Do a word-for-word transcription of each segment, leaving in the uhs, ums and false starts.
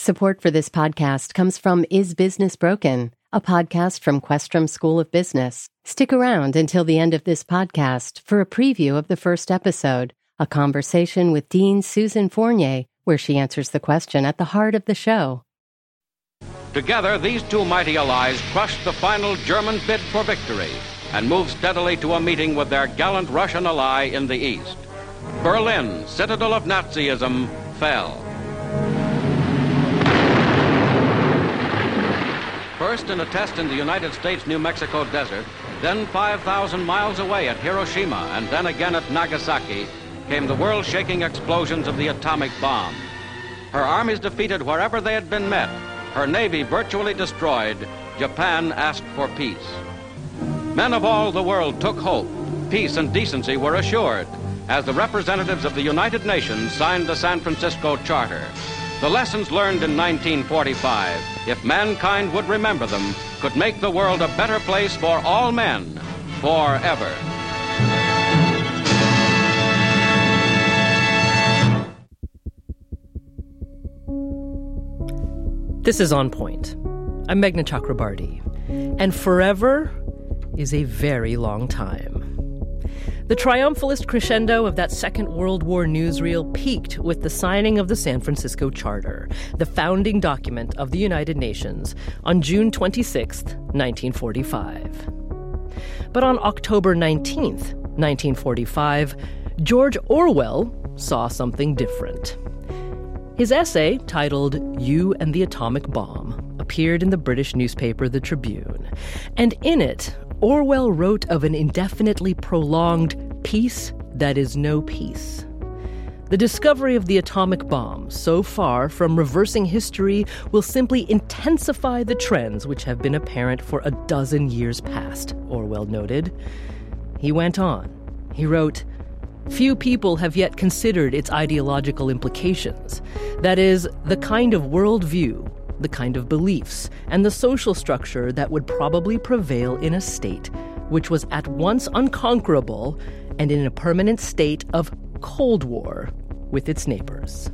Support for this podcast comes from Is Business Broken, a podcast from Questrom School of Business. Stick around until the end of this podcast for a preview of the first episode, a conversation with Dean Susan Fournier, where she answers the question at the heart of the show. Together, these two mighty allies crushed the final German bid for victory and moved steadily to a meeting with their gallant Russian ally in the east. Berlin, citadel of Nazism, fell. First in a test in the United States New Mexico desert, then five thousand miles away at Hiroshima, and then again at Nagasaki, came the world-shaking explosions of the atomic bomb. Her armies defeated wherever they had been met, her navy virtually destroyed, Japan asked for peace. Men of all the world took hope. Peace and decency were assured as the representatives of the United Nations signed the San Francisco Charter. The lessons learned in nineteen forty-five, if mankind would remember them, could make the world a better place for all men, forever. This is On Point. I'm Meghna Chakrabarti, and forever is a very long time. The triumphalist crescendo of that Second World War newsreel peaked with the signing of the San Francisco Charter, the founding document of the United Nations, on June twenty-sixth, nineteen forty-five. But on October nineteenth, nineteen forty-five, George Orwell saw something different. His essay, titled You and the Atomic Bomb, appeared in the British newspaper The Tribune, and in it, Orwell wrote of an indefinitely prolonged peace that is no peace. The discovery of the atomic bomb, so far from reversing history, will simply intensify the trends which have been apparent for a dozen years past, Orwell noted. He went on. He wrote, "Few people have yet considered its ideological implications. That is, the kind of worldview, the kind of beliefs, and the social structure that would probably prevail in a state which was at once unconquerable and in a permanent state of Cold War with its neighbors."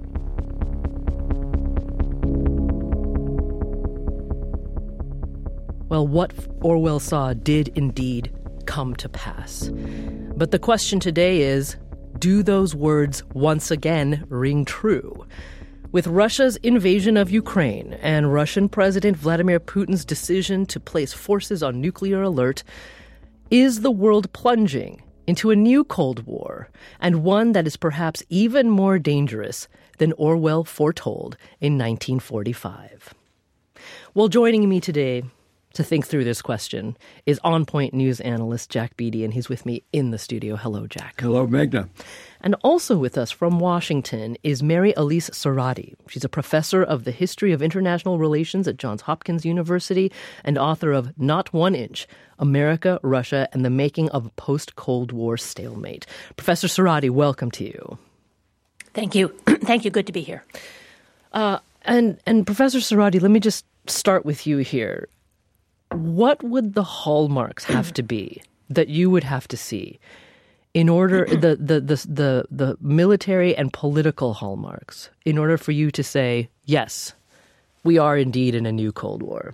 Well, what Orwell saw did indeed come to pass. But the question today is, do those words once again ring true? With Russia's invasion of Ukraine and Russian President Vladimir Putin's decision to place forces on nuclear alert, is the world plunging into a new Cold War, and one that is perhaps even more dangerous than Orwell foretold in nineteen forty-five? Well, joining me today to think through this question is On Point news analyst Jack Beatty, and he's with me in the studio. Hello, Jack. Hello, Meghna. And also with us from Washington is Mary Elise Cerati. She's a professor of the history of international relations at Johns Hopkins University and author of Not One Inch, America, Russia, and the Making of a Post-Cold War Stalemate. Professor Cerati, welcome to you. Thank you. Thank you. Good to be here. Uh, and, and Professor Cerati, let me just start with you here. What would the hallmarks have to be that you would have to see in order, the, the, the, the, the military and political hallmarks, in order for you to say, yes, we are indeed in a new Cold War?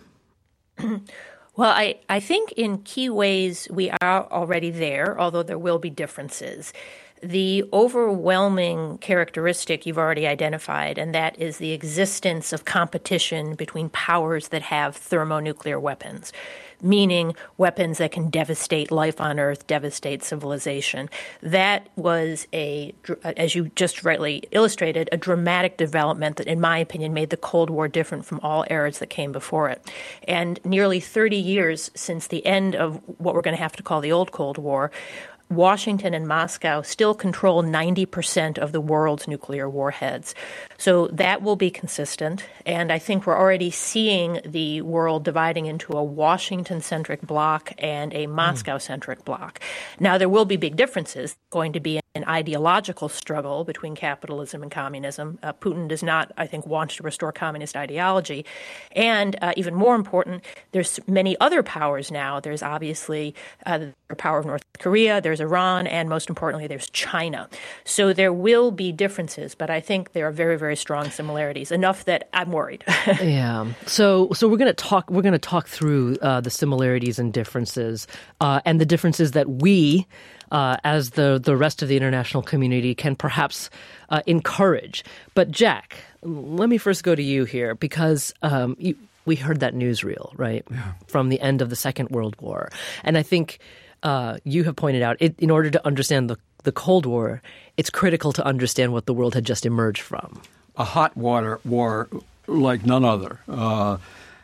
Well, I, I think in key ways we are already there, although there will be differences. The overwhelming characteristic you've already identified, and that is the existence of competition between powers that have thermonuclear weapons, meaning weapons that can devastate life on Earth, devastate civilization. That was, a, as you just rightly illustrated, a dramatic development that, in my opinion, made the Cold War different from all eras that came before it. And nearly thirty years since the end of what we're going to have to call the old Cold War, Washington and Moscow still control ninety percent of the world's nuclear warheads. So that will be consistent. And I think we're already seeing the world dividing into a Washington-centric bloc and a Moscow-centric bloc. Now, there will be big differences. Going to be an ideological struggle between capitalism and communism. Uh, Putin does not, I think, want to restore communist ideology. And uh, even more important, there's many other powers now. There's obviously uh, the power of North Korea, there's Iran, and most importantly, there's China. So there will be differences, but I think there are very, very strong similarities, enough that I'm worried. Yeah. So so we're going to talk we're going to talk through uh, the similarities and differences uh, and the differences that we Uh, as the, the rest of the international community can perhaps uh, encourage. But Jack, let me first go to you here because um, you, we heard that newsreel, right, yeah. from the end of the Second World War. And I think uh, you have pointed out, it, in order to understand the, the Cold War, it's critical to understand what the world had just emerged from. A hot water war like none other. Uh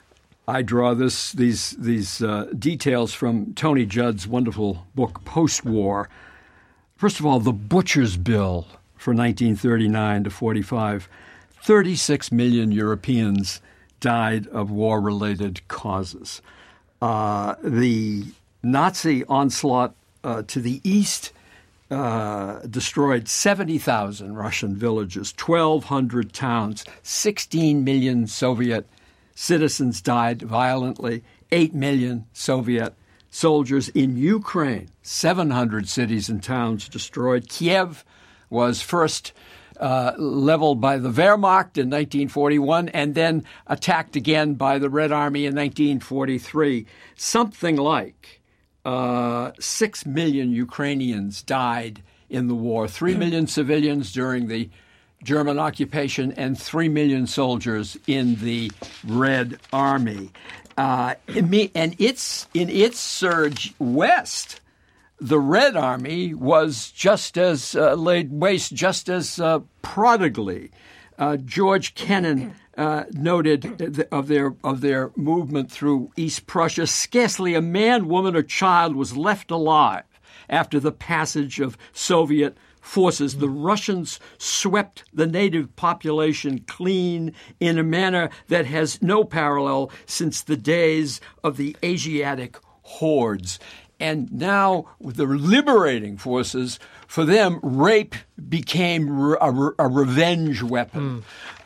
I draw this these these uh, details from Tony Judd's wonderful book, Post-War. First of all, the Butcher's Bill for nineteen thirty-nine to forty-five. thirty-six million Europeans died of war-related causes. Uh, the Nazi onslaught uh, to the east uh, destroyed seventy thousand Russian villages, twelve hundred towns, sixteen million Soviet citizens died violently, eight million Soviet soldiers in Ukraine, seven hundred cities and towns destroyed. Kiev was first uh, leveled by the Wehrmacht in nineteen forty-one and then attacked again by the Red Army in nineteen forty-three. Something like uh, six million Ukrainians died in the war, three million civilians during the German occupation, and three million soldiers in the Red Army. Uh, and it's in its surge west, the Red Army was just as uh, laid waste, just as uh, prodigally. Uh, George Kennan uh, noted of their of their movement through East Prussia, scarcely a man, woman, or child was left alive after the passage of Soviet forces. The Russians swept the native population clean in a manner that has no parallel since the days of the Asiatic hordes. And now, with the liberating forces, for them, rape became a, a revenge weapon. Mm.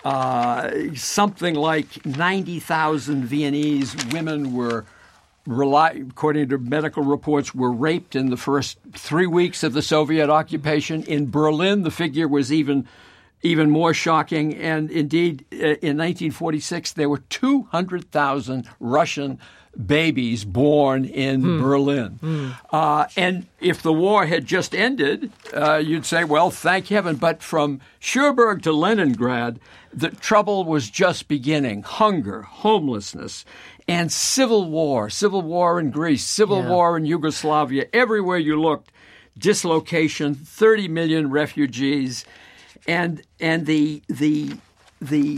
Uh, something like ninety thousand Viennese women were Rely, according to medical reports, were raped in the first three weeks of the Soviet occupation. In Berlin, the figure was even even more shocking. And indeed, in nineteen forty-six, there were two hundred thousand Russian babies born in hmm. Berlin. Hmm. Uh, and if the war had just ended, uh, you'd say, well, thank heaven. But from Cherbourg to Leningrad, the trouble was just beginning. Hunger, homelessness, and civil war, civil war in Greece, civil yeah. war in Yugoslavia. Everywhere you looked, dislocation, thirty million refugees, and and the the the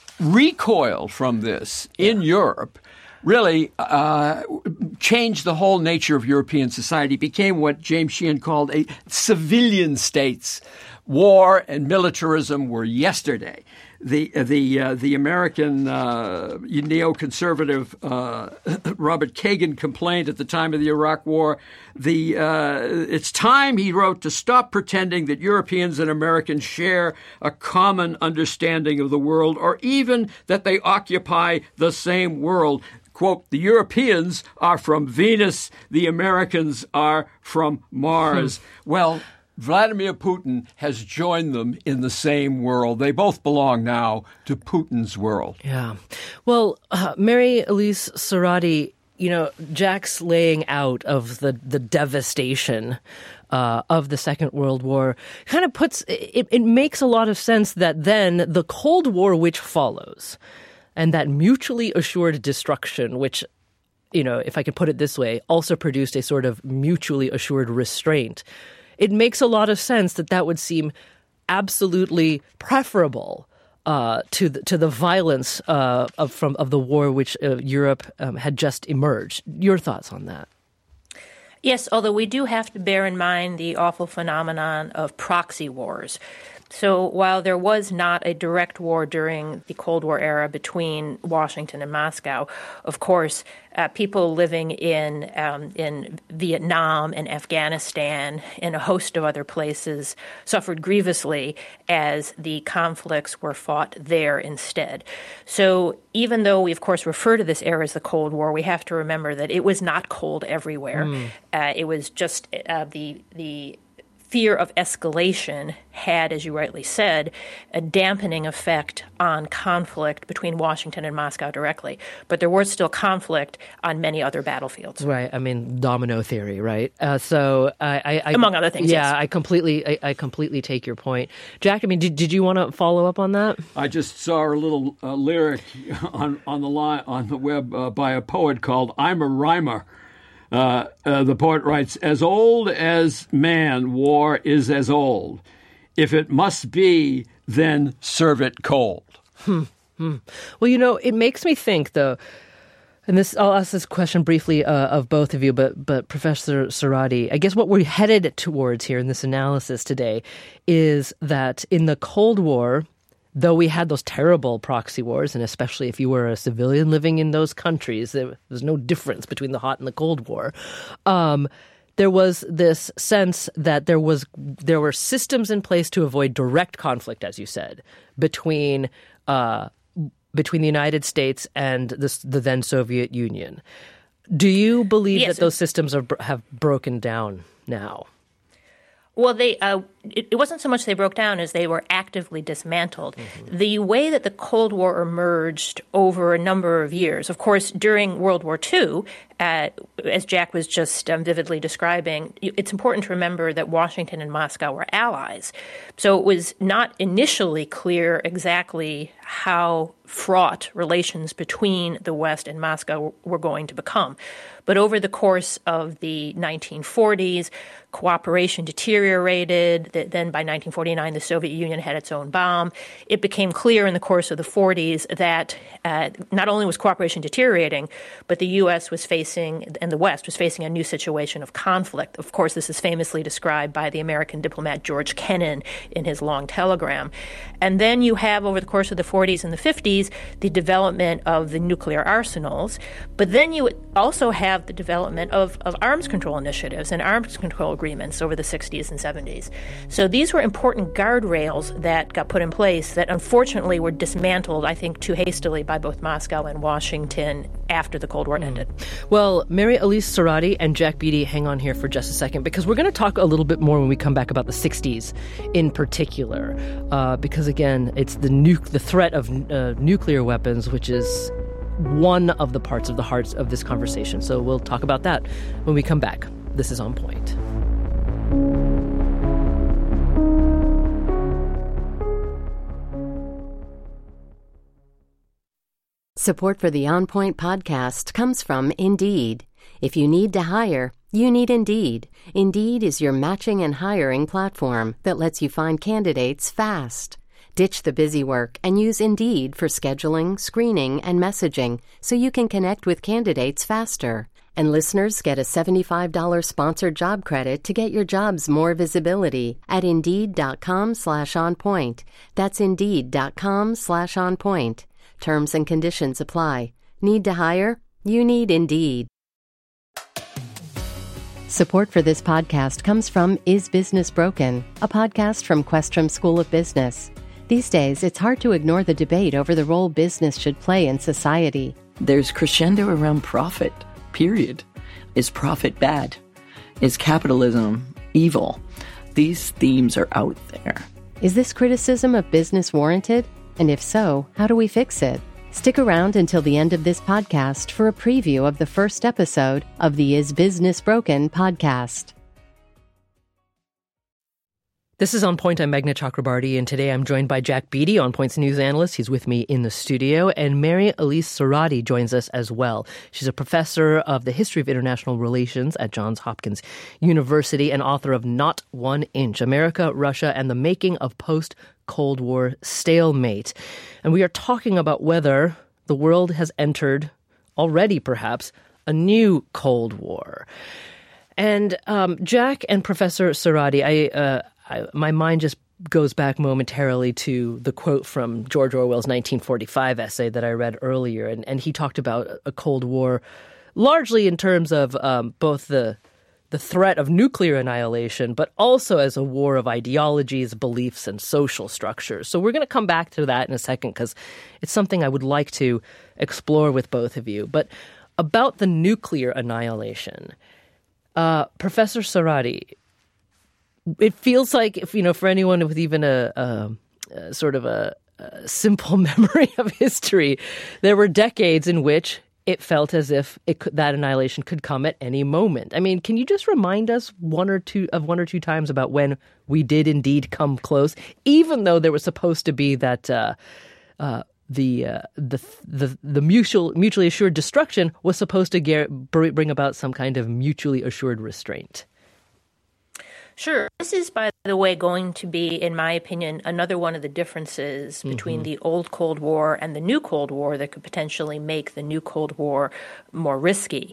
recoil from this yeah. in Europe really uh, changed the whole nature of European society. It became what James Sheehan called a civilian states. War and militarism were yesterday. The the uh, the American uh, neoconservative uh, Robert Kagan complained at the time of the Iraq War. The uh, it's time, he wrote, to stop pretending that Europeans and Americans share a common understanding of the world, or even that they occupy the same world. Quote, the Europeans are from Venus, the Americans are from Mars. Hmm. Well, Vladimir Putin has joined them in the same world. They both belong now to Putin's world. Yeah. Well, uh, Mary Elise Sarati, you know, Jack's laying out of the, the devastation uh, of the Second World War kind of puts, it, it makes a lot of sense that then the Cold War which follows and that mutually assured destruction, which, you know, if I could put it this way, also produced a sort of mutually assured restraint. It makes a lot of sense that that would seem absolutely preferable uh, to the, to the violence uh, of from of the war which uh, Europe um, had just emerged. Your thoughts on that? Yes, although we do have to bear in mind the awful phenomenon of proxy wars. So while there was not a direct war during the Cold War era between Washington and Moscow, of course, uh, people living in um, in Vietnam and Afghanistan and a host of other places suffered grievously as the conflicts were fought there instead. So even though we, of course, refer to this era as the Cold War, we have to remember that it was not cold everywhere. Mm. Uh, it was just uh, the the fear of escalation had, as you rightly said, a dampening effect on conflict between Washington and Moscow directly. But there was still conflict on many other battlefields. Right. I mean, domino theory, right? Uh, so I, I, I among other things. Yeah, yes. I completely, I, I completely take your point, Jack. I mean, did did you want to follow up on that? I just saw a little uh, lyric on on the line on the web uh, by a poet called "I'm a Rhymer." Uh, uh, the poet writes, "As old as man, war is as old. If it must be, then serve it cold." Hmm. Hmm. Well, you know, it makes me think, though, and this I'll ask this question briefly uh, of both of you, but but Professor Cerati, I guess what we're headed towards here in this analysis today is that in the Cold War, though we had those terrible proxy wars, and especially if you were a civilian living in those countries, there was no difference between the hot and the Cold War. Um, there was this sense that there was there were systems in place to avoid direct conflict, as you said, between uh, between the United States and the, the then Soviet Union. Do you believe yes. that those systems are, have broken down now? Well, they uh, it, it wasn't so much they broke down as they were actively dismantled. Mm-hmm. The way that the Cold War emerged over a number of years, of course, during World War Two, uh, as Jack was just um, vividly describing, it's important to remember that Washington and Moscow were allies. So it was not initially clear exactly how fraught relations between the West and Moscow were going to become. But over the course of the nineteen forties, cooperation deteriorated. Then by nineteen forty-nine, the Soviet Union had its own bomb. It became clear in the course of the forties that uh, not only was cooperation deteriorating, but the U S was facing, and the West was facing a new situation of conflict. Of course, this is famously described by the American diplomat George Kennan in his long telegram. And then you have, over the course of the forties and the fifties, the development of the nuclear arsenals. But then you also have the development of, of arms control initiatives and arms control agreements over the sixties and seventies. So these were important guardrails that got put in place that unfortunately were dismantled, I think, too hastily by both Moscow and Washington after the Cold War ended. Well, Mary Elise Cerati and Jack Beatty, hang on here for just a second, because we're going to talk a little bit more when we come back about the sixties in particular, uh, because again, it's the nu- the threat of uh, nuclear weapons, which is one of the parts of the hearts of this conversation. So we'll talk about that when we come back. This is On Point. Support for the On Point podcast comes from Indeed. If you need to hire, you need Indeed. Indeed is your matching and hiring platform that lets you find candidates fast. Ditch the busy work and use Indeed for scheduling, screening, and messaging so you can connect with candidates faster. And listeners get a seventy-five dollars sponsored job credit to get your jobs more visibility at Indeed.com slash on point. That's Indeed.com slash on point. Terms and conditions apply. Need to hire? You need Indeed. Support for this podcast comes from Is Business Broken?, a podcast from Questrom School of Business. These days, it's hard to ignore the debate over the role business should play in society. There's crescendo around profit, period. Is profit bad? Is capitalism evil? These themes are out there. Is this criticism of business warranted? And if so, how do we fix it? Stick around until the end of this podcast for a preview of the first episode of the Is Business Broken podcast. This is On Point. I'm Meghna Chakrabarty, and today I'm joined by Jack Beatty, On Point's news analyst. He's with me in the studio. And Mary Elise Cerati joins us as well. She's a professor of the history of international relations at Johns Hopkins University and author of Not One Inch, America, Russia, and the Making of Post-Cold War Stalemate. And we are talking about whether the world has entered, already perhaps, a new Cold War. And um, Jack and Professor Cerati, I... Uh, I, my mind just goes back momentarily to the quote from George Orwell's nineteen forty-five essay that I read earlier. And, and he talked about a Cold War largely in terms of um, both the the threat of nuclear annihilation, but also as a war of ideologies, beliefs, and social structures. So we're going to come back to that in a second because it's something I would like to explore with both of you. But about the nuclear annihilation, uh, Professor Sarati, it feels like, if you know, for anyone with even a, a, a sort of a, a simple memory of history, there were decades in which it felt as if it could, that annihilation could come at any moment. I mean, can you just remind us one or two of one or two times about when we did indeed come close, even though there was supposed to be that uh, uh, the uh, the the the mutual mutually assured destruction was supposed to gar- bring about some kind of mutually assured restraint? Sure. This is, by the way, going to be, in my opinion, another one of the differences mm-hmm. between the old Cold War and the new Cold War that could potentially make the new Cold War more risky.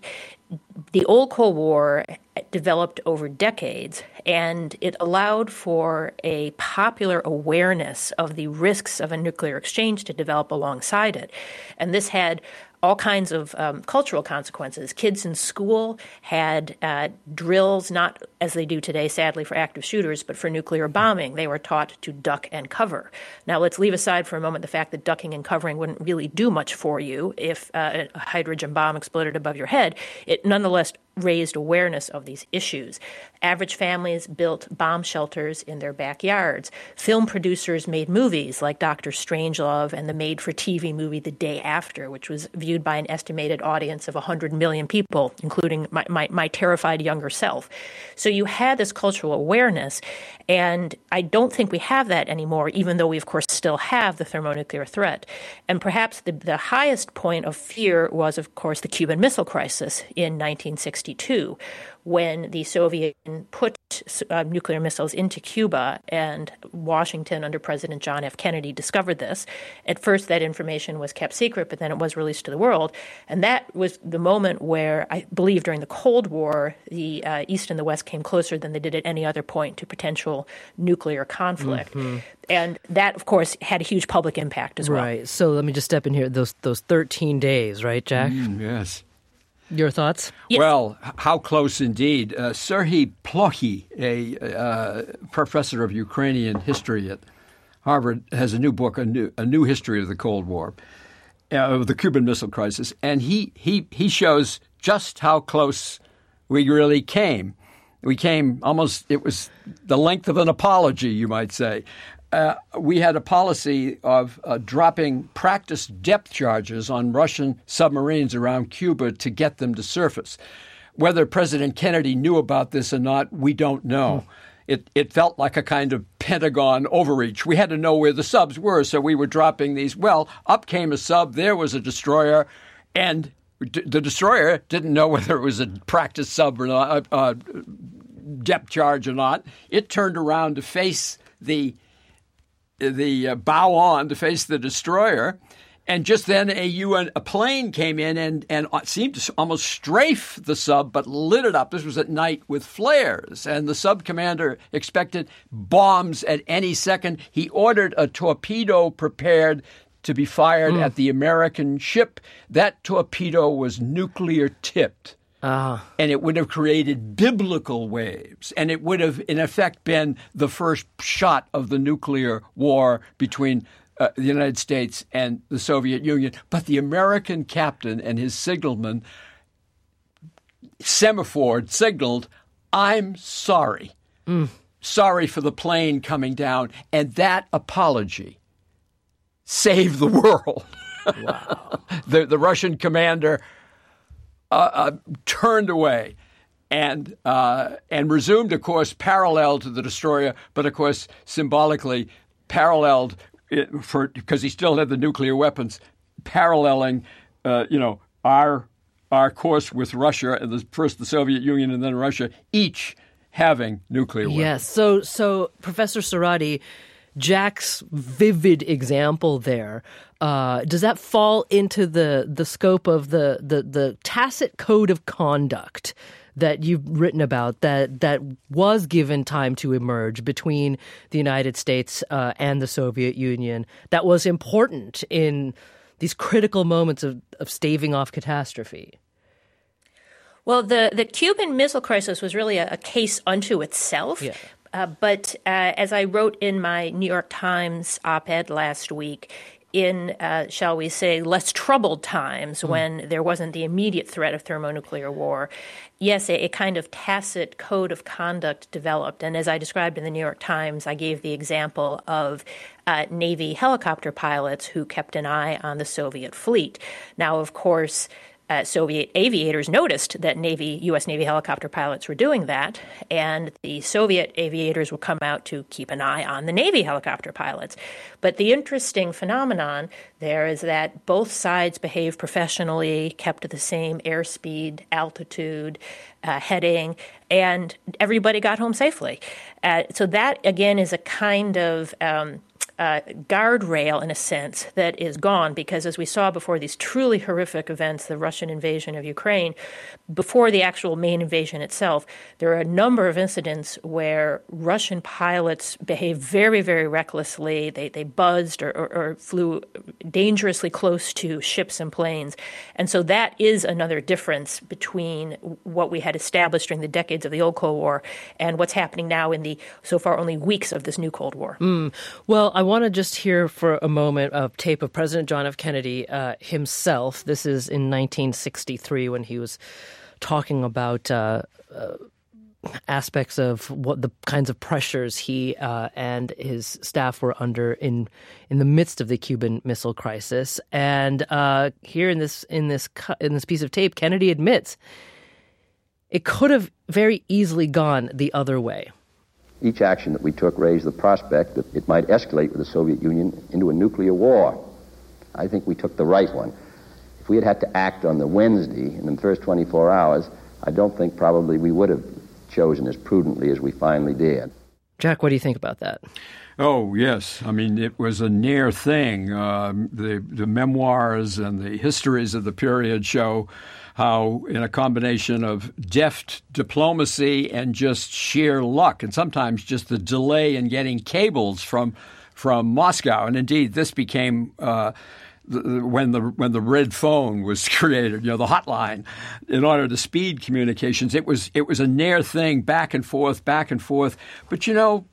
The old Cold War developed over decades, and it allowed for a popular awareness of the risks of a nuclear exchange to develop alongside it. And this had all kinds of um, cultural consequences. Kids in school had uh, drills, not as they do today, sadly, for active shooters, but for nuclear bombing. They were taught to duck and cover. Now, let's leave aside for a moment the fact that ducking and covering wouldn't really do much for you if uh, a hydrogen bomb exploded above your head. It nonetheless raised awareness of these issues. Average families built bomb shelters in their backyards. Film producers made movies like Doctor Strangelove and the made-for-T V movie The Day After, which was viewed by an estimated audience of one hundred million people, including my, my, my terrified younger self. So you had this cultural awareness, and I don't think we have that anymore, even though we, of course, still have the thermonuclear threat. And perhaps the, the highest point of fear was, of course, the Cuban Missile Crisis in nineteen sixty-two, when the Soviet Union put uh, nuclear missiles into Cuba, and Washington under President John F. Kennedy discovered this. At first, that information was kept secret, but then it was released to the world. And that was the moment where, I believe, during the Cold War, the uh, East and the West came closer than they did at any other point to potential nuclear conflict. Mm-hmm. And that, of course, had a huge public impact as well. Right. So let me just step in here. Those those thirteen days, right, Jack? Mm, yes. Your thoughts? Yes. Well, how close indeed. Uh, Serhiy Plokhy, a uh, professor of Ukrainian history at Harvard, has a new book, a new, a new history of the Cold War, uh, of the Cuban Missile Crisis, and he, he, he shows just how close we really came. We came almost, it was the length of an apology, you might say. Uh, we had a policy of uh, dropping practice depth charges on Russian submarines around Cuba to get them to surface. Whether President Kennedy knew about this or not, we don't know. Hmm. It, it felt like a kind of Pentagon overreach. We had to know where the subs were, so we were dropping these. Well, up came a sub, there was a destroyer, and d- the destroyer didn't know whether it was a practice sub or not, a uh, depth charge or not. It turned around to face the the uh, bow on to face the destroyer, and just then a U N a plane came in and and seemed to almost strafe the sub, but lit it up. This was at night with flares, and the sub commander expected bombs at any second. He ordered a torpedo prepared to be fired mm. at the American ship. That torpedo was nuclear tipped. Uh. And it would have created biblical waves. And it would have, in effect, been the first shot of the nuclear war between uh, the United States and the Soviet Union. But the American captain and his signalman semaphored, signaled, "I'm sorry. Mm. Sorry for the plane coming down." And that apology saved the world. Wow. the, the Russian commander Uh, uh, turned away and uh, and resumed a course parallel to the destroyer, but of course symbolically paralleled it for because he still had the nuclear weapons, paralleling uh, you know our our course with Russia and the, first the Soviet Union and then Russia, each having nuclear weapons. Yes. So so Professor Sarati, Jack's vivid example there, uh, does that fall into the the scope of the, the the tacit code of conduct that you've written about that that was given time to emerge between the United States uh, and the Soviet Union that was important in these critical moments of, of staving off catastrophe? Well, the, the Cuban Missile Crisis was really a, a case unto itself. Yeah. Uh, but uh, as I wrote in my New York Times op-ed last week, in, uh, shall we say, less troubled times mm. when there wasn't the immediate threat of thermonuclear war, yes, a, a kind of tacit code of conduct developed. And as I described in the New York Times, I gave the example of uh, Navy helicopter pilots who kept an eye on the Soviet fleet. Now, of course, Uh, Soviet aviators noticed that Navy, U S Navy helicopter pilots were doing that, and the Soviet aviators would come out to keep an eye on the Navy helicopter pilots. But the interesting phenomenon there is that both sides behaved professionally, kept the same airspeed, altitude, uh, heading, and everybody got home safely. Uh, so that, again, is a kind of um, Uh, guardrail, in a sense, that is gone because, as we saw before these truly horrific events, the Russian invasion of Ukraine, before the actual main invasion itself, there are a number of incidents where Russian pilots behaved very, very recklessly. They they buzzed or, or, or flew dangerously close to ships and planes. And so that is another difference between what we had established during the decades of the old Cold War and what's happening now in the, so far, only weeks of this new Cold War. Mm. Well, I want to just hear for a moment a tape of President John F. Kennedy uh, himself. This is in nineteen sixty-three when he was talking about uh, uh, aspects of what the kinds of pressures he uh, and his staff were under in in the midst of the Cuban Missile Crisis. And uh, here in this in this in this piece of tape, Kennedy admits it could have very easily gone the other way. Each action that we took raised the prospect that it might escalate with the Soviet Union into a nuclear war. I think we took the right one. If we had had to act on the Wednesday in the first twenty-four hours, I don't think probably we would have chosen as prudently as we finally did. Jack, what do you think about that? Oh, yes. I mean, it was a near thing. Uh, the, the memoirs and the histories of the period show how, in a combination of deft diplomacy and just sheer luck, and sometimes just the delay in getting cables from from Moscow, and indeed this became uh, the, when the when the red phone was created, you know, the hotline, in order to speed communications. It was it was a near thing, back and forth, back and forth. But you know,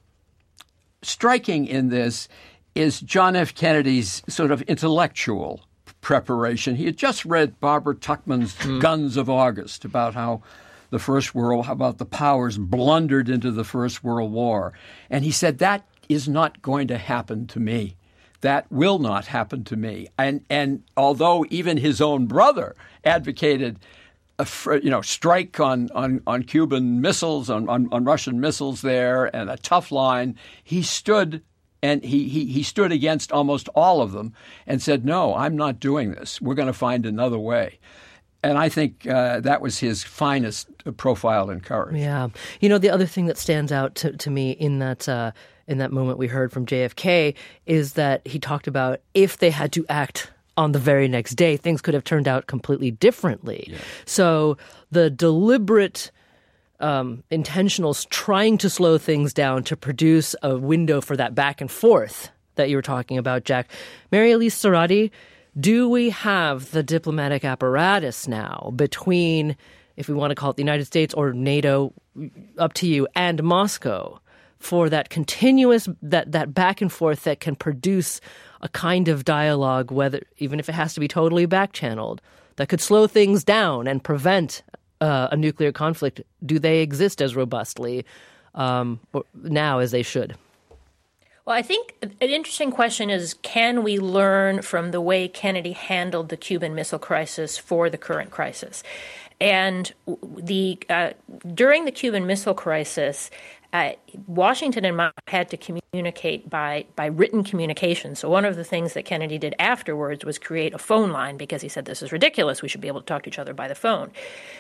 striking in this is John F. Kennedy's sort of intellectual preparation. He had just read Barbara Tuchman's mm. Guns of August about how the First World, how about the powers blundered into the First World War. And he said, that is not going to happen to me. That will not happen to me. And and although even his own brother advocated a, you know, strike on, on, on Cuban missiles, on, on, on Russian missiles there, and a tough line, he stood And he, he, he stood against almost all of them and said, no, I'm not doing this. We're going to find another way. And I think uh, that was his finest profile in courage. Yeah. You know, the other thing that stands out to, to me in that uh, in that moment we heard from J F K is that he talked about if they had to act on the very next day, things could have turned out completely differently. Yeah. So the deliberate Um, intentionals trying to slow things down to produce a window for that back and forth that you were talking about, Jack. Mary Elise Cerati, do we have the diplomatic apparatus now between, if we want to call it the United States or NATO, up to you, and Moscow for that continuous, that, that back and forth that can produce a kind of dialogue, whether even if it has to be totally back-channeled, that could slow things down and prevent Uh, a nuclear conflict? Do they exist as robustly um, now as they should? Well, I think an interesting question is, can we learn from the way Kennedy handled the Cuban Missile Crisis for the current crisis? And the uh, during the Cuban Missile Crisis, Uh, Washington and Moscow had to communicate by, by written communication. So one of the things that Kennedy did afterwards was create a phone line because he said, this is ridiculous. We should be able to talk to each other by the phone.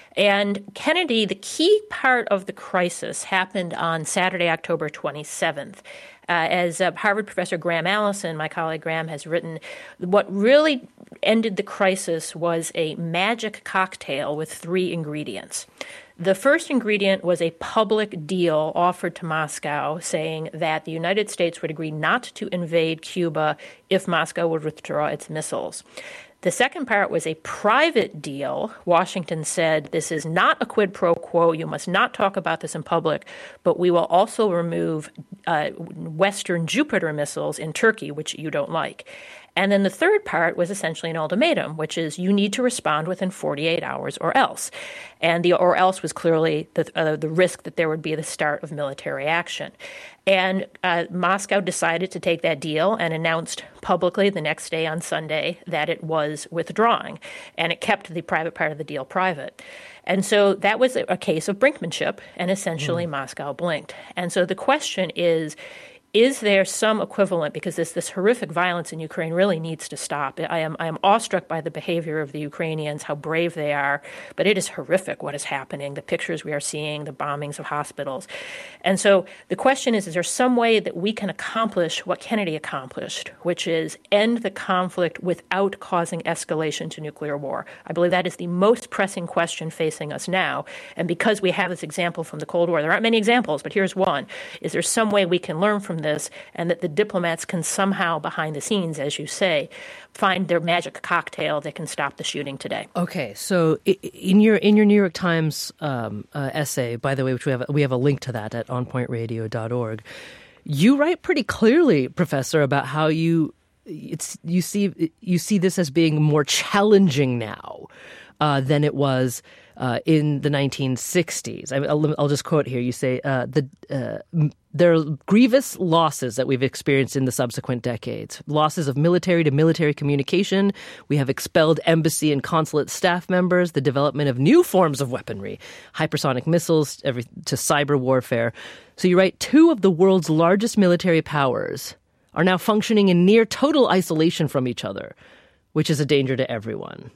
And Kennedy, the key part of the crisis happened on Saturday, October twenty-seventh. Uh, as uh, Harvard professor Graham Allison, my colleague Graham, has written, what really ended the crisis was a magic cocktail with three ingredients. The first ingredient was a public deal offered to Moscow saying that the United States would agree not to invade Cuba if Moscow would withdraw its missiles. The second part was a private deal. Washington said, this is not a quid pro quo. You must not talk about this in public, but we will also remove uh, Western Jupiter missiles in Turkey, which you don't like. And then the third part was essentially an ultimatum, which is you need to respond within forty-eight hours or else. And the or else was clearly the, uh, the risk that there would be the start of military action. And uh, Moscow decided to take that deal and announced publicly the next day on Sunday that it was withdrawing. And it kept the private part of the deal private. And so that was a case of brinkmanship, and essentially mm. Moscow blinked. And so the question is, is there some equivalent, because this this horrific violence in Ukraine really needs to stop. I am I am awestruck by the behavior of the Ukrainians, how brave they are, but it is horrific what is happening, the pictures we are seeing, the bombings of hospitals. And so the question is, is there some way that we can accomplish what Kennedy accomplished, which is end the conflict without causing escalation to nuclear war? I believe that is the most pressing question facing us now. And because we have this example from the Cold War, there aren't many examples, but here's one. Is there some way we can learn from this, and that the diplomats can somehow, behind the scenes, as you say, find their magic cocktail that can stop the shooting today? Okay, so in your in your New York Times um, uh, essay, by the way, which we have we have a link to that at on point radio dot org, you write pretty clearly, Professor, about how you it's you see you see this as being more challenging now uh, than it was Uh, in the nineteen sixties. I, I'll, I'll just quote here. You say, uh, the uh, there are grievous losses that we've experienced in the subsequent decades. Losses of military to military communication. We have expelled embassy and consulate staff members, the development of new forms of weaponry, hypersonic missiles, every, to cyber warfare. So you write, two of the world's largest military powers are now functioning in near total isolation from each other, which is a danger to everyone.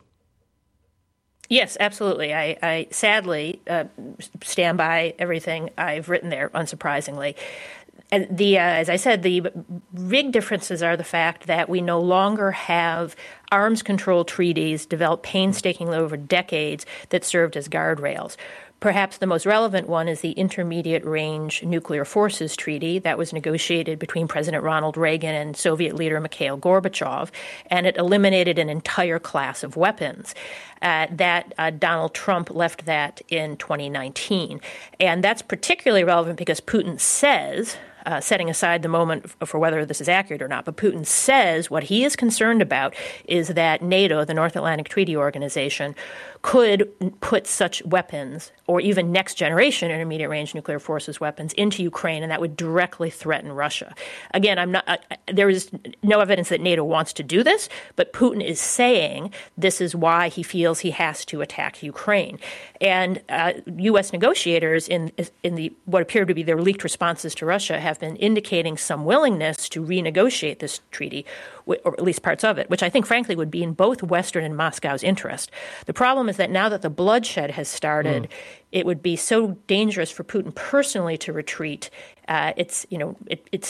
Yes, absolutely. I, I sadly uh, stand by everything I've written there, unsurprisingly. And the, uh, as I said, the big differences are the fact that we no longer have arms control treaties developed painstakingly over decades that served as guardrails. Perhaps the most relevant one is the Intermediate Range Nuclear Forces Treaty that was negotiated between President Ronald Reagan and Soviet leader Mikhail Gorbachev, and it eliminated an entire class of weapons. Uh, that uh, Donald Trump left that in twenty nineteen. And that's particularly relevant because Putin says, Uh, setting aside the moment f- for whether this is accurate or not, but Putin says what he is concerned about is that NATO, the North Atlantic Treaty Organization, could put such weapons, or even next-generation intermediate-range nuclear forces weapons, into Ukraine, and that would directly threaten Russia. Again, I'm not. Uh, there is no evidence that NATO wants to do this, but Putin is saying this is why he feels he has to attack Ukraine. And uh, U S negotiators, in in the what appear to be their leaked responses to Russia, have been indicating some willingness to renegotiate this treaty, or at least parts of it, which I think, frankly, would be in both Western and Moscow's interest. The problem is that now that the bloodshed has started, mm. it would be so dangerous for Putin personally to retreat. Uh, it's, you know, it, it's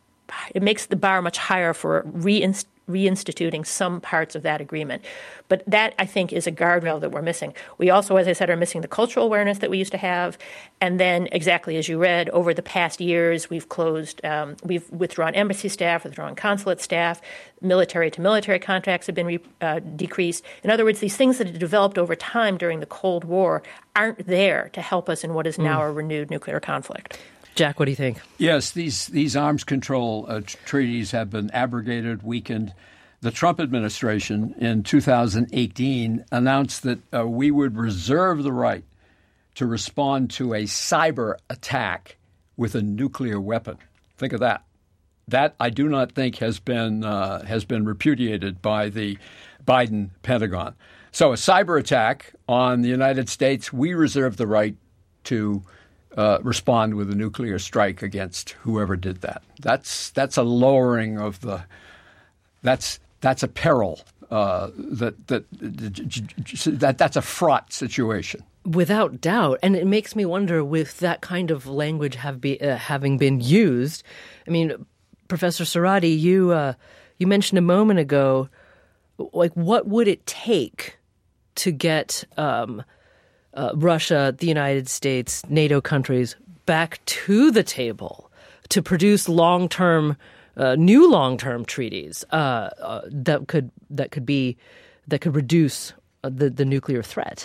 it makes the bar much higher for reinst- reinstituting some parts of that agreement. But that, I think, is a guardrail that we're missing. We also, as I said, are missing the cultural awareness that we used to have. And then, exactly as you read, over the past years, we've closed, um, we've withdrawn embassy staff, withdrawn consulate staff, military-to-military contracts have been re- uh, decreased. In other words, these things that have developed over time during the Cold War aren't there to help us in what is now mm. a renewed nuclear conflict. Jack, what do you think? Yes, these these arms control uh, t- treaties have been abrogated, weakened. The Trump administration in two thousand eighteen announced that uh, we would reserve the right to respond to a cyber attack with a nuclear weapon. Think of that. That I do not think has been uh, has been repudiated by the Biden Pentagon. So a cyber attack on the United States, we reserve the right to uh, respond with a nuclear strike against whoever did that. That's that's a lowering of the that's that's a peril uh, that that that that's a fraught situation. Without doubt. And it makes me wonder, with that kind of language have be, uh, having been used, I mean, Professor Cerati, you uh, you mentioned a moment ago, like, what would it take to get um, uh, Russia, the United States, NATO countries back to the table to produce long-term, uh, new long-term treaties uh, uh, that could that could be that could reduce the the nuclear threat?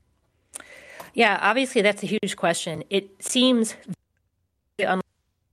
Yeah, obviously that's a huge question. It seems unlikely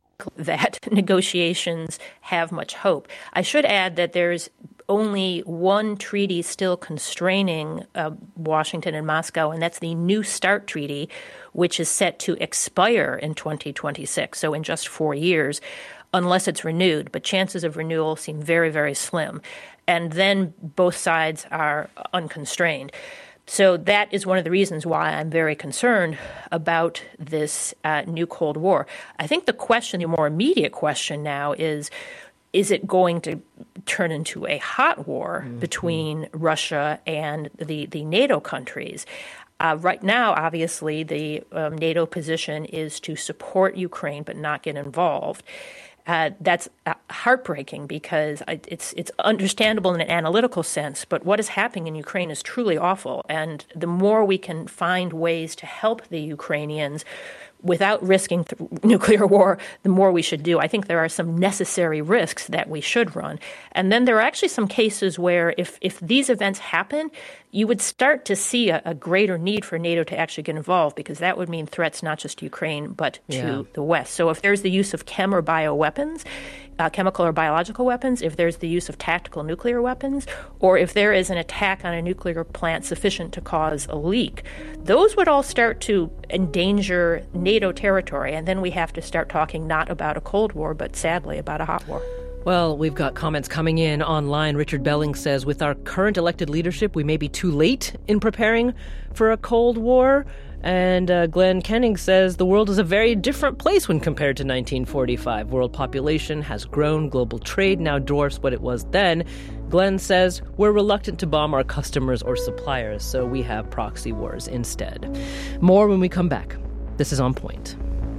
that negotiations have much hope. I should add that there's only one treaty still constraining uh, Washington and Moscow, and that's the New START Treaty, which is set to expire in twenty twenty-six, so in just four years, unless it's renewed. But chances of renewal seem very, very slim. And then both sides are unconstrained. So that is one of the reasons why I'm very concerned about this uh, new Cold War. I think the question, the more immediate question now is, is it going to turn into a hot war mm-hmm. between Russia and the, the NATO countries? Uh, right now, obviously, the um, NATO position is to support Ukraine but not get involved. Uh, that's uh, heartbreaking because it's it's understandable in an analytical sense, but what is happening in Ukraine is truly awful. And the more we can find ways to help the Ukrainians without risking th- nuclear war, the more we should do. I think there are some necessary risks that we should run. And then there are actually some cases where if, if these events happen, you would start to see a, a greater need for NATO to actually get involved, because that would mean threats not just to Ukraine, but to yeah. the West. So if there's the use of chem or bioweapons, uh, chemical or biological weapons, if there's the use of tactical nuclear weapons, or if there is an attack on a nuclear plant sufficient to cause a leak, those would all start to endanger NATO territory. And then we have to start talking not about a Cold War, but sadly about a hot war. Well, we've got comments coming in online. Richard Belling says, with our current elected leadership, we may be too late in preparing for a Cold War. And uh, Glenn Kenning says, the world is a very different place when compared to nineteen forty-five. World population has grown. Global trade now dwarfs what it was then. Glenn says, we're reluctant to bomb our customers or suppliers, so we have proxy wars instead. More when we come back. This is On Point.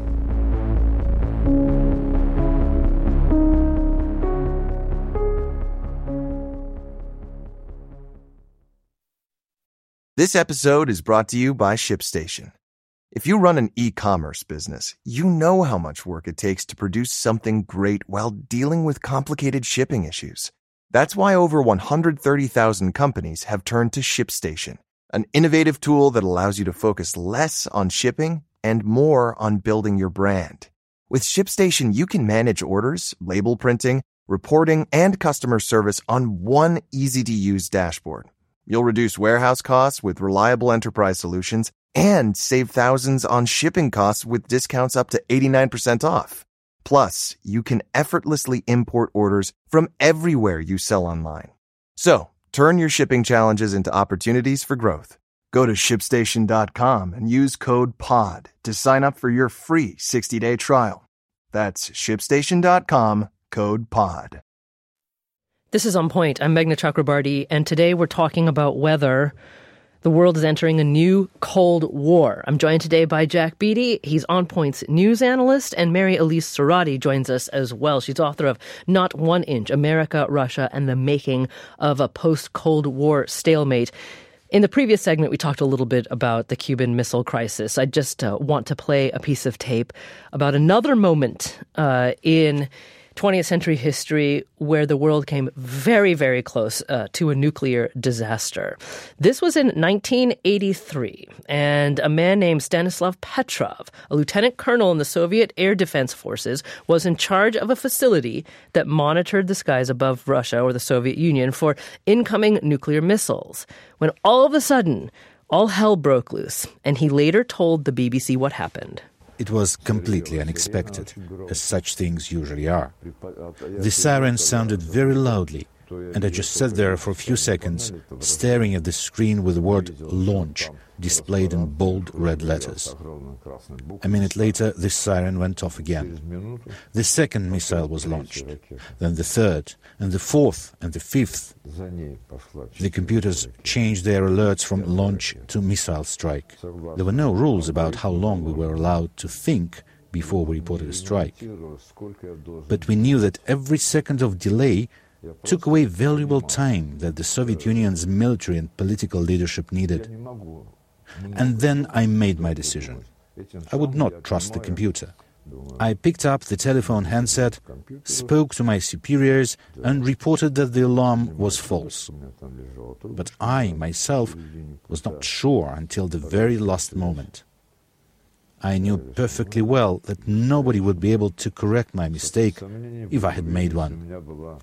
This episode is brought to you by ShipStation. If you run an e-commerce business, you know how much work it takes to produce something great while dealing with complicated shipping issues. That's why over one hundred thirty thousand companies have turned to ShipStation, an innovative tool that allows you to focus less on shipping and more on building your brand. With ShipStation, you can manage orders, label printing, reporting, and customer service on one easy-to-use dashboard. You'll reduce warehouse costs with reliable enterprise solutions and save thousands on shipping costs with discounts up to eighty-nine percent off. Plus, you can effortlessly import orders from everywhere you sell online. So, turn your shipping challenges into opportunities for growth. Go to ship station dot com and use code POD to sign up for your free sixty-day trial. That's ship station dot com, code POD. This is On Point. I'm Meghna Chakrabarty, and today we're talking about whether the world is entering a new Cold War. I'm joined today by Jack Beatty. He's On Point's news analyst, and Mary Elise Cerati joins us as well. She's author of Not One Inch, America, Russia, and the Making of a Post-Cold War Stalemate. In the previous segment, we talked a little bit about the Cuban Missile Crisis. I just uh, want to play a piece of tape about another moment uh, in twentieth century history where the world came very, very close uh, to a nuclear disaster. This was in nineteen eighty-three, and a man named Stanislav Petrov, a lieutenant colonel in the Soviet Air Defense Forces, was in charge of a facility that monitored the skies above Russia or the Soviet Union for incoming nuclear missiles, when all of a sudden, all hell broke loose, and he later told the B B C what happened. It was completely unexpected, as such things usually are. The sirens sounded very loudly, and I just sat there for a few seconds, staring at the screen with the word launch displayed in bold red letters. A minute later, the siren went off again. The second missile was launched, then the third, and the fourth, and the fifth. The computers changed their alerts from launch to missile strike. There were no rules about how long we were allowed to think before we reported a strike. But we knew that every second of delay took away valuable time that the Soviet Union's military and political leadership needed. And then I made my decision. I would not trust the computer. I picked up the telephone handset, spoke to my superiors, and reported that the alarm was false. But I, myself, was not sure until the very last moment. I knew perfectly well that nobody would be able to correct my mistake if I had made one.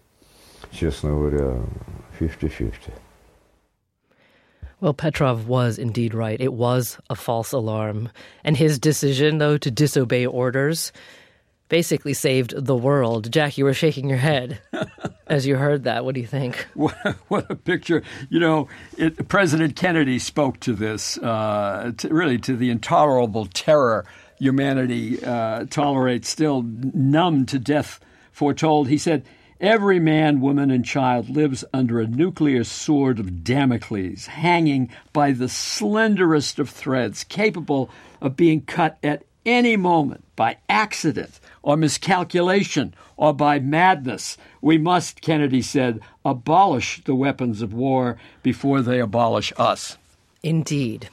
Well, Petrov was indeed right. It was a false alarm. And his decision, though, to disobey orders basically saved the world. Jack, you were shaking your head as you heard that. What do you think? What, what a picture. You know, it, President Kennedy spoke to this, uh, to, really to the intolerable terror humanity uh, tolerates, still numb to death foretold. He said, "Every man, woman, and child lives under a nuclear sword of Damocles, hanging by the slenderest of threads, capable of being cut at any moment by accident or miscalculation or by madness. We must," Kennedy said, "abolish the weapons of war before they abolish us." Indeed.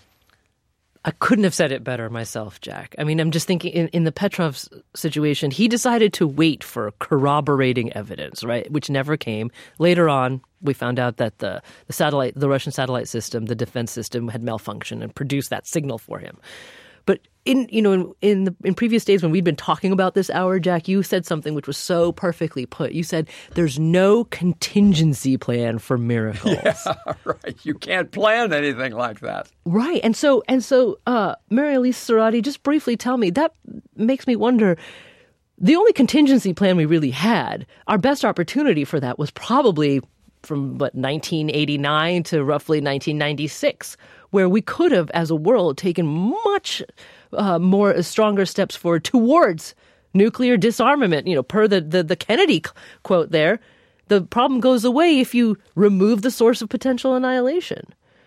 I couldn't have said it better myself, Jack. I mean, I'm just thinking in, in the Petrov situation, he decided to wait for corroborating evidence, right, which never came. Later on, we found out that the, the satellite, the Russian satellite system, the defense system had malfunctioned and produced that signal for him. But in you know in in, the, in previous days when we'd been talking about this hour, Jack, you said something which was so perfectly put. You said there's no contingency plan for miracles. Yeah, right. You can't plan anything like that. Right. And so and so, uh, Mary-Elise Sarati, just briefly tell me, that makes me wonder. The only contingency plan we really had, our best opportunity for that was probably from what nineteen eighty-nine to roughly nineteen ninety-six, where we could have, as a world, taken much uh, more uh, stronger steps forward towards nuclear disarmament. You know, per the, the, the Kennedy quote there, the problem goes away if you remove the source of potential annihilation.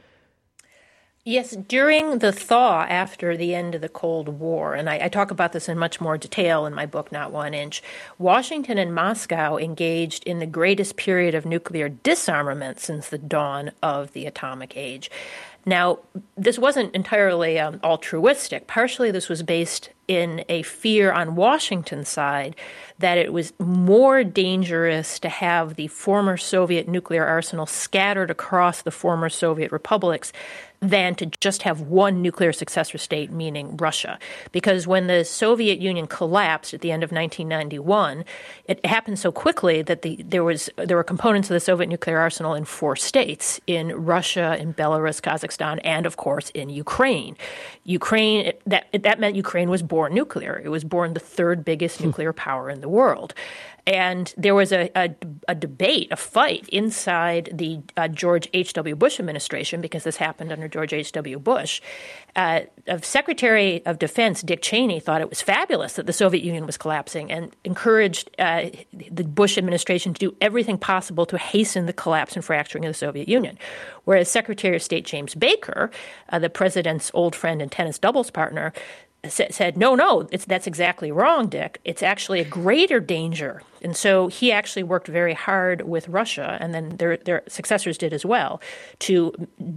Yes, during the thaw after the end of the Cold War, and I, I talk about this in much more detail in my book, Not One Inch, Washington and Moscow engaged in the greatest period of nuclear disarmament since the dawn of the atomic age. Now, this wasn't entirely um, altruistic. Partially, this was based in a fear on Washington's side that it was more dangerous to have the former Soviet nuclear arsenal scattered across the former Soviet republics than to just have one nuclear successor state, meaning Russia. Because when the Soviet Union collapsed at the end of nineteen ninety-one, it happened so quickly that the, there was there were components of the Soviet nuclear arsenal in four states, in Russia, in Belarus, Kazakhstan, and, of course, in Ukraine. Ukraine, that, that meant Ukraine was born nuclear. It was born the third biggest nuclear power in the world. And there was a, a, a debate, a fight inside the uh, George H W. Bush administration, because this happened under George H W. Bush. Uh, of Secretary of Defense Dick Cheney thought it was fabulous that the Soviet Union was collapsing and encouraged uh, the Bush administration to do everything possible to hasten the collapse and fracturing of the Soviet Union. Whereas Secretary of State James Baker, uh, the president's old friend and tennis doubles partner, said, no, no, it's, that's exactly wrong, Dick. It's actually a greater danger. And so he actually worked very hard with Russia, and then their, their successors did as well, to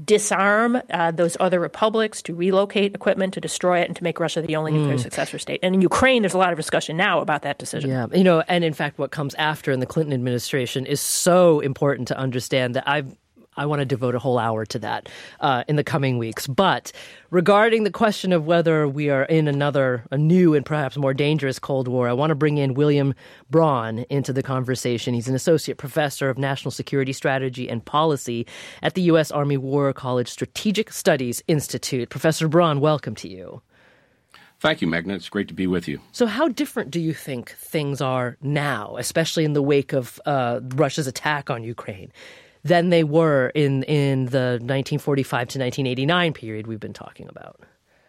disarm uh, those other republics, to relocate equipment, to destroy it, and to make Russia the only mm. nuclear successor state. And in Ukraine, there's a lot of discussion now about that decision. Yeah, you know, and in fact, what comes after in the Clinton administration is so important to understand that I've I want to devote a whole hour to that uh, in the coming weeks. But regarding the question of whether we are in another, a new and perhaps more dangerous Cold War, I want to bring in William Braun into the conversation. He's an associate professor of national security strategy and policy at the U S Army War College Strategic Studies Institute. Professor Braun, welcome to you. Thank you, Magna. It's great to be with you. So how different do you think things are now, especially in the wake of uh, Russia's attack on Ukraine, than they were in, in the nineteen forty-five to nineteen eighty-nine period we've been talking about?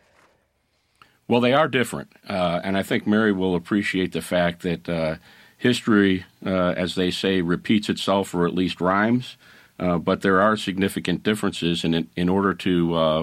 Well, they are different. Uh, and I think Mary will appreciate the fact that uh, history, uh, as they say, repeats itself or at least rhymes. Uh, but there are significant differences. And in, in order to uh,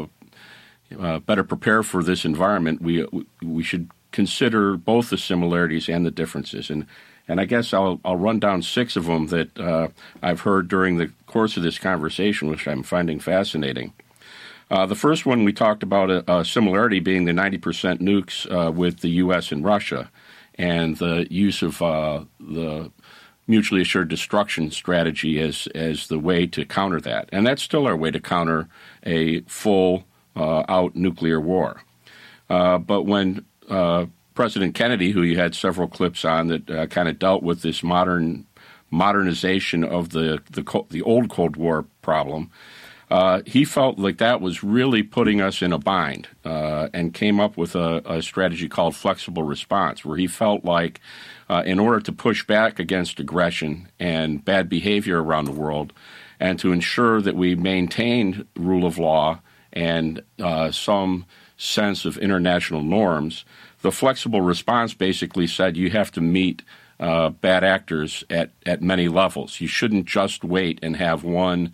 uh, better prepare for this environment, we we should consider both the similarities and the differences. And and I guess I'll I'll run down six of them that uh, I've heard during the course of this conversation, which I'm finding fascinating. Uh, the first one we talked about a, a similarity being the ninety percent nukes uh, with the U S and Russia, and the use of uh, the mutually assured destruction strategy as as the way to counter that. And that's still our way to counter a full uh, out nuclear war. Uh, but when uh, President Kennedy, who you had several clips on that uh, kind of dealt with this modern modernization of the the, the old Cold War problem, Uh, he felt like that was really putting us in a bind uh, and came up with a, a strategy called flexible response, where he felt like uh, in order to push back against aggression and bad behavior around the world and to ensure that we maintained rule of law and uh, some sense of international norms, the flexible response basically said you have to meet uh, bad actors at, at many levels. You shouldn't just wait and have one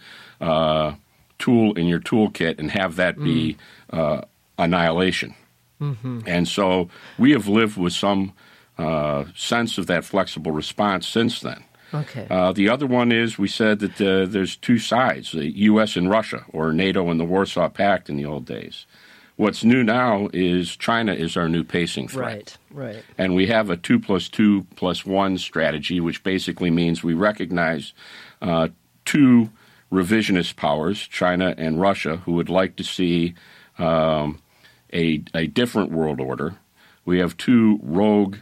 uh tool in your toolkit and have that be uh, annihilation. Mm-hmm. And so we have lived with some uh, sense of that flexible response since then. Okay. Uh, the other one is we said that uh, there's two sides, the U S and Russia, or NATO and the Warsaw Pact in the old days. What's new now is China is our new pacing threat. Right, right. And we have a two plus two plus one strategy, which basically means we recognize uh, two revisionist powers, China and Russia, who would like to see um, a, a different world order. We have two rogue,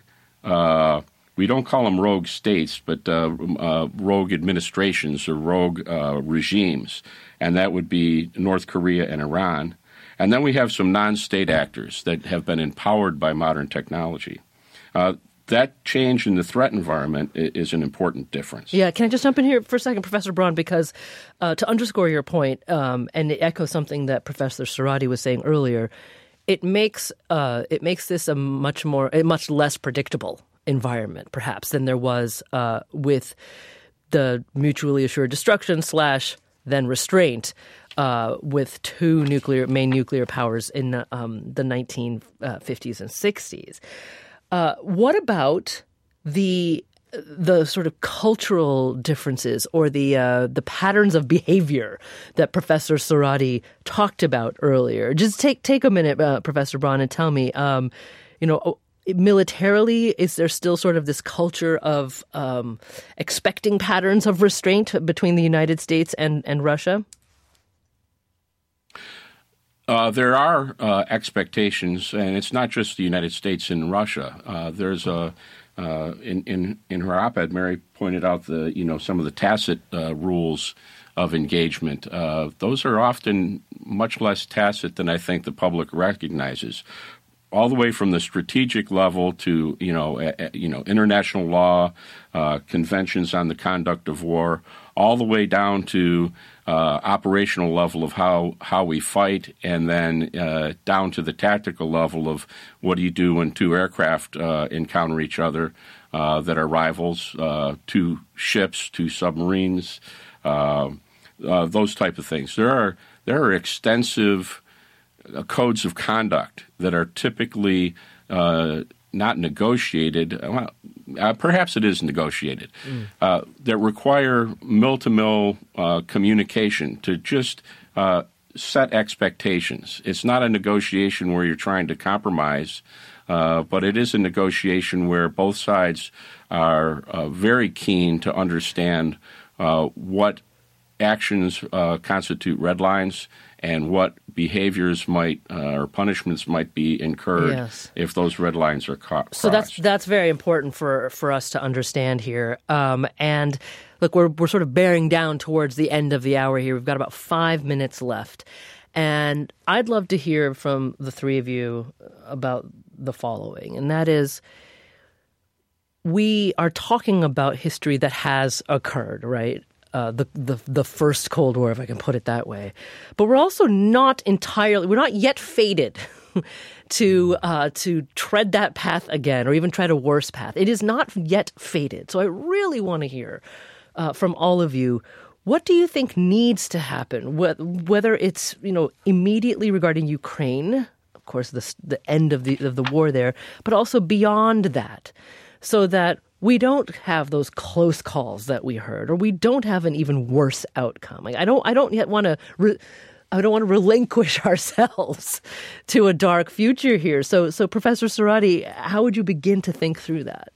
uh, we don't call them rogue states, but uh, uh, rogue administrations or rogue uh, regimes, and that would be North Korea and Iran. And then we have some non-state actors that have been empowered by modern technology. Uh, That change in the threat environment is an important difference. Yeah, can I just jump in here for a second, Professor Braun, because uh, to underscore your point um, and echo something that Professor Cerati was saying earlier, it makes uh, it makes this a much more a much less predictable environment, perhaps, than there was uh, with the mutually assured destruction slash then restraint uh, with two nuclear main nuclear powers in um, the nineteen fifties and sixties. Uh, what about the the sort of cultural differences or the uh, the patterns of behavior that Professor Cerati talked about earlier? Just take take a minute, uh, Professor Braun, and tell me, um, you know, militarily, is there still sort of this culture of um, expecting patterns of restraint between the United States and, and Russia? Uh, there are uh, expectations, and it's not just the United States and Russia. Uh, there's a uh, in in in her op-ed, Mary pointed out the you know some of the tacit uh, rules of engagement. Uh, those are often much less tacit than I think the public recognizes. All the way from the strategic level to you know uh, you know international law, uh, conventions on the conduct of war, all the way down to uh, operational level of how how we fight, and then uh, down to the tactical level of what do you do when two aircraft uh, encounter each other uh, that are rivals, uh, two ships, two submarines, uh, uh, those type of things. There are there are extensive Uh, codes of conduct that are typically uh, not negotiated. Well, uh, perhaps it is negotiated, mm. uh, that require mill-to-mill uh, communication to just uh, set expectations. It's not a negotiation where you're trying to compromise, uh, but it is a negotiation where both sides are uh, very keen to understand uh, what actions uh, constitute red lines and what behaviors might uh, or punishments might be incurred yes. if those red lines are ca- crossed. So that's that's very important for for us to understand here. Um, and look, we're we're sort of bearing down towards the end of the hour here. We've got about five minutes left. And I'd love to hear from the three of you about the following, and that is, we are talking about history that has occurred, right? Uh, the, the the first Cold War, if I can put it that way. But we're also not entirely, we're not yet fated to uh, to tread that path again, or even tread a worse path. It is not yet fated. So I really want to hear uh, from all of you, what do you think needs to happen? Whether it's, you know, immediately regarding Ukraine, of course, the the end of the of the war there, but also beyond that, so that we don't have those close calls that we heard, or we don't have an even worse outcome. Like, I don't, I don't yet want to, re, I don't want to relinquish ourselves to a dark future here. So, so Professor Cerati, how would you begin to think through that?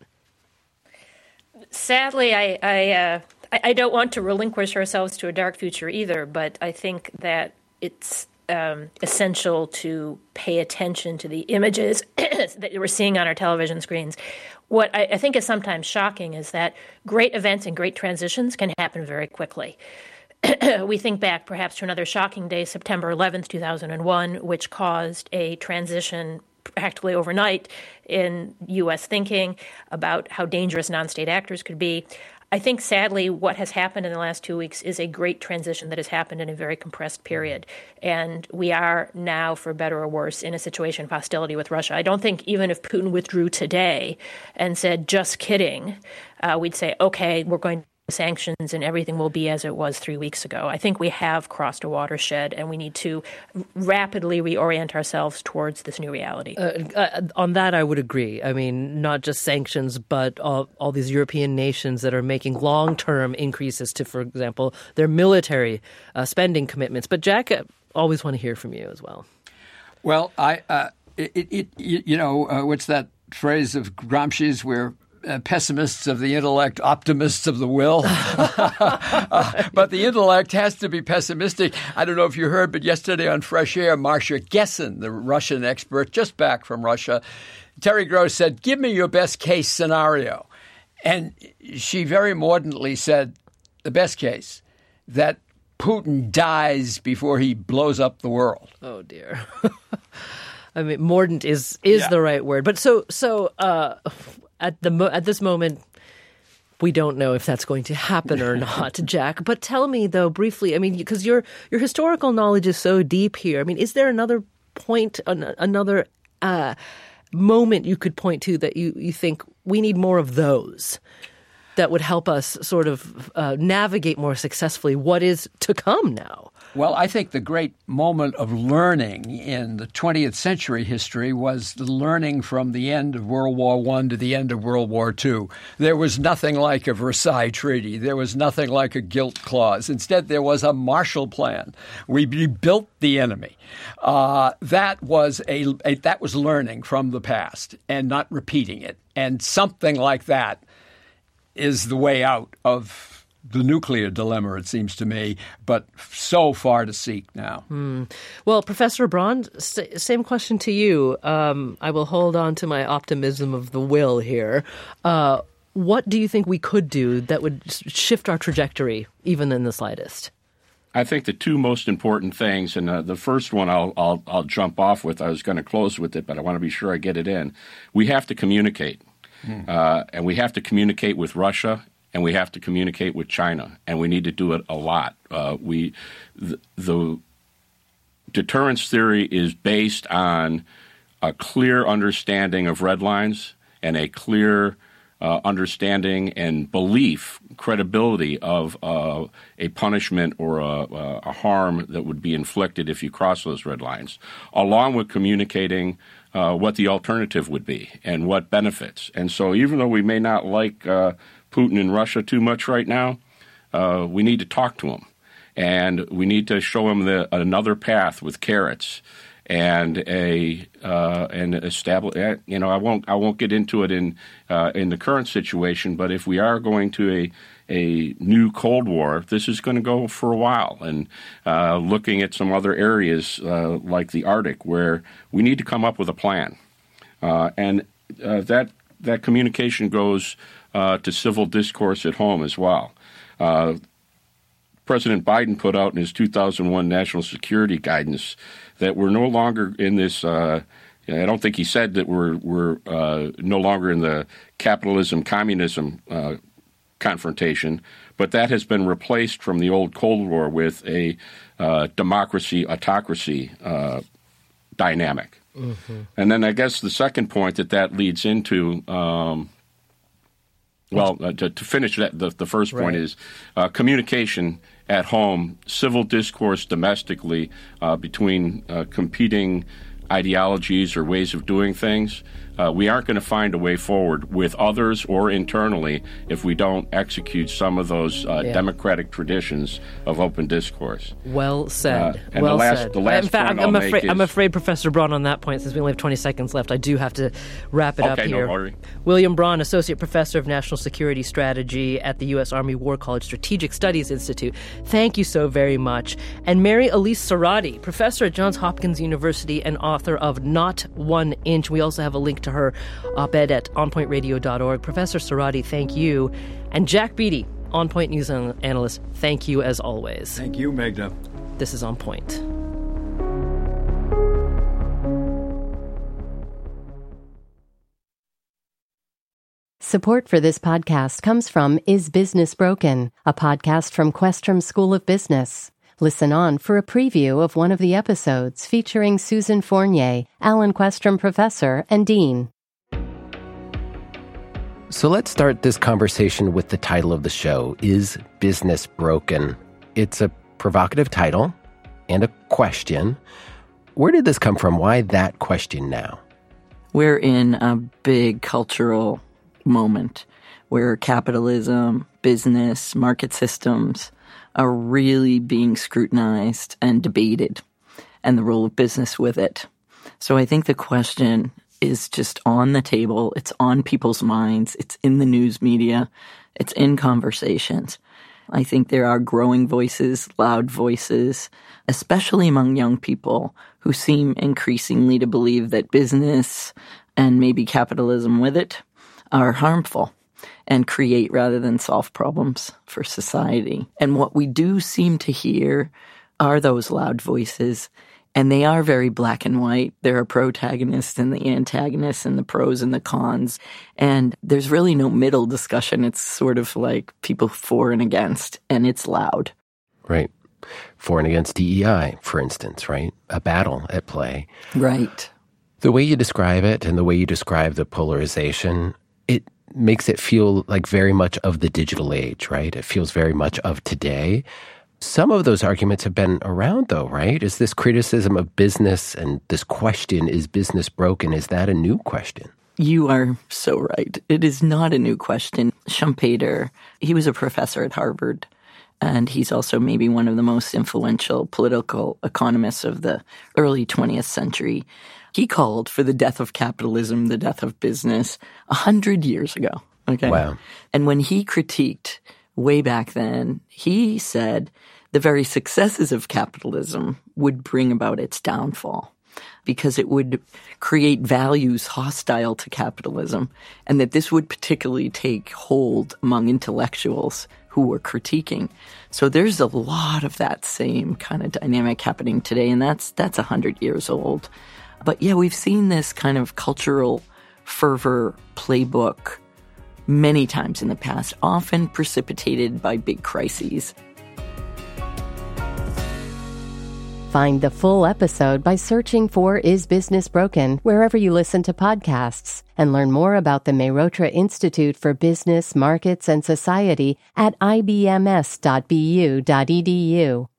Sadly, I, I, uh, I don't want to relinquish ourselves to a dark future either. But I think that it's um, essential to pay attention to the images that we're seeing on our television screens. What I, I think is sometimes shocking is that great events and great transitions can happen very quickly. We think back perhaps to another shocking day, September eleventh, two thousand one, which caused a transition practically overnight in U S thinking about how dangerous non-state actors could be. I think, sadly, what has happened in the last two weeks is a great transition that has happened in a very compressed period. And we are now, for better or worse, in a situation of hostility with Russia. I don't think even if Putin withdrew today and said, just kidding, uh, we'd say, okay, we're going to sanctions and everything will be as it was three weeks ago. I think we have crossed a watershed, and we need to rapidly reorient ourselves towards this new reality. Uh, uh, on that, I would agree. I mean, not just sanctions, but all, all these European nations that are making long-term increases to, for example, their military uh, spending commitments. But Jack, I always want to hear from you as well. Well, I, uh, it, it, you know, uh, what's that phrase of Gramsci's where Uh, pessimists of the intellect, optimists of the will. uh, but the intellect has to be pessimistic. I don't know if you heard, but yesterday on Fresh Air, Marsha Gessen, the Russian expert, just back from Russia, Terry Gross said, give me your best case scenario. And she very mordantly said, the best case, that Putin dies before he blows up the world. Oh, dear. I mean, mordant is, is yeah. the right word. But so, so, uh, At the mo- at this moment, we don't know if that's going to happen or not, Jack. But tell me, though, briefly, I mean, because your your historical knowledge is so deep here. I mean, is there another point, an- another uh, moment you could point to that you, you think we need more of those that would help us sort of uh, navigate more successfully what is to come now? Well, I think the great moment of learning in the twentieth century history was the learning from the end of World War One to the end of World War Two. There was nothing like a Versailles Treaty. There was nothing like a guilt clause. Instead, there was a Marshall Plan. We rebuilt the enemy. Uh, that was a, a that was learning from the past and not repeating it. And something like that is the way out of the nuclear dilemma, it seems to me, but so far to seek now. Mm. Well, Professor Braun, s- same question to you. Um, I will hold on to my optimism of the will here. Uh, what do you think we could do that would shift our trajectory, even in the slightest? I think the two most important things, and uh, the first one I'll, I'll, I'll jump off with. I was going to close with it, but I want to be sure I get it in. We have to communicate, mm. uh, and we have to communicate with Russia. And we have to communicate with China, and we need to do it a lot. Uh, we, the, the deterrence theory is based on a clear understanding of red lines and a clear uh, understanding and belief, credibility of uh, a punishment or a, a harm that would be inflicted if you cross those red lines, along with communicating uh, what the alternative would be and what benefits. And so even though we may not like uh, Putin in Russia too much right now, uh, we need to talk to him, and we need to show him the, another path with carrots and a uh, and establish. You know, I won't I won't get into it in uh, in the current situation, but if we are going to a a new Cold War, this is going to go for a while. And uh, looking at some other areas uh, like the Arctic, where we need to come up with a plan, uh, and uh, that that communication goes Uh, to civil discourse at home as well. Uh, President Biden put out in his two thousand one national security guidance that we're no longer in this. Uh, I don't think he said that we're we're uh, no longer in the capitalism communism uh, confrontation, but that has been replaced from the old Cold War with a uh, democracy autocracy uh, dynamic. Mm-hmm. And then I guess the second point that that leads into. Um, Well, uh, to, to finish that, the, the first point right. is uh, communication at home, civil discourse domestically uh, between uh, competing ideologies or ways of doing things. Uh, we aren't going to find a way forward with others or internally if we don't execute some of those uh, yeah. democratic traditions of open discourse. Well said. Uh, and well the last, said. the last In fact, point I'm, I'll I'm afraid. make is, I'm afraid, Professor Braun, on that point, since we only have twenty seconds left, I do have to wrap it okay, up here. No worry. William Braun, Associate Professor of National Security Strategy at the U S Army War College Strategic Studies Institute. Thank you so very much. And Mary Elise Cerati, Professor at Johns Hopkins University and author of Not One Inch. We also have a link to her op-ed at on point radio dot org. Professor Cerati, thank you. And Jack Beatty, On Point News Analyst, thank you as always. Thank you, Magda. This is On Point. Support for this podcast comes from Is Business Broken, a podcast from Questrom School of Business. Listen on for a preview of one of the episodes featuring Susan Fournier, Alan Questrom Professor and Dean. So let's start this conversation with the title of the show, Is Business Broken? It's a provocative title and a question. Where did this come from? Why that question now? We're in a big cultural moment where capitalism, business, market systems are really being scrutinized and debated, and the role of business with it. So I think the question is just on the table. It's on people's minds. It's in the news media. It's in conversations. I think there are growing voices, loud voices, especially among young people who seem increasingly to believe that business and maybe capitalism with it are harmful and create rather than solve problems for society. And what we do seem to hear are those loud voices, and they are very black and white. There are protagonists and the antagonists and the pros and the cons. And there's really no middle discussion. It's sort of like people for and against, and it's loud. Right. For and against D E I, for instance, right? A battle at play. Right. The way you describe it and the way you describe the polarization, it makes it feel like very much of the digital age, right? It feels very much of today. Some of those arguments have been around, though, right? Is this criticism of business and this question, is business broken, is that a new question? You are so right. It is not a new question. Schumpeter, he was a professor at Harvard, and he's also maybe one of the most influential political economists of the early twentieth century. He called for the death of capitalism, the death of business, a hundred years ago. Okay. Wow. And when he critiqued way back then, he said the very successes of capitalism would bring about its downfall because it would create values hostile to capitalism, and that this would particularly take hold among intellectuals who were critiquing. So there's a lot of that same kind of dynamic happening today, and that's that's one hundred years old. But yeah, we've seen this kind of cultural fervor playbook many times in the past, often precipitated by big crises. Find the full episode by searching for Is Business Broken wherever you listen to podcasts, and learn more about the Mehrotra Institute for Business, Markets, and Society at I B M S dot B U dot E D U.